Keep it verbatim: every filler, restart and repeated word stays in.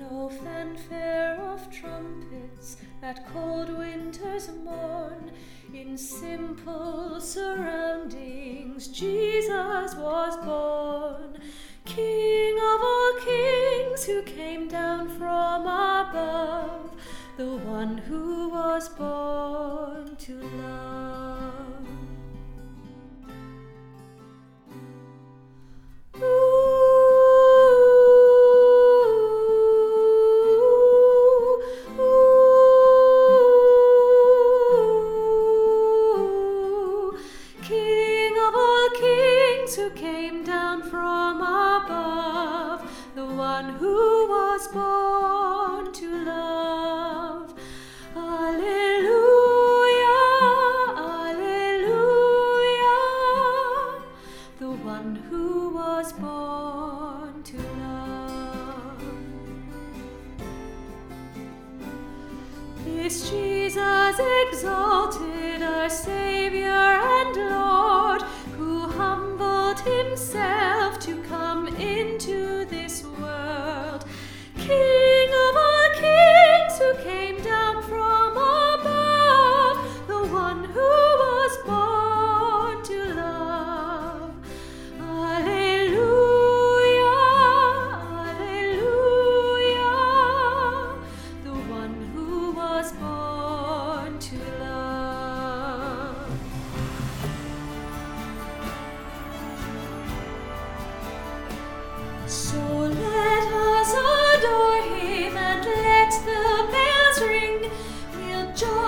No fanfare of trumpets that cold winter's morn. In simple surroundings Jesus was born. King of all kings, who came down from above, the one who was born to love. Who came down from above, the one who was born to love. Alleluia, alleluia, the one who was born to love. This Jesus exalted, our Savior and Lord, who humbled himself to come into this world. King of all kings, who came down from above, the one who was born to love. Alleluia, alleluia, the one who was born to love. So let us adore him and let the bells ring. We'll join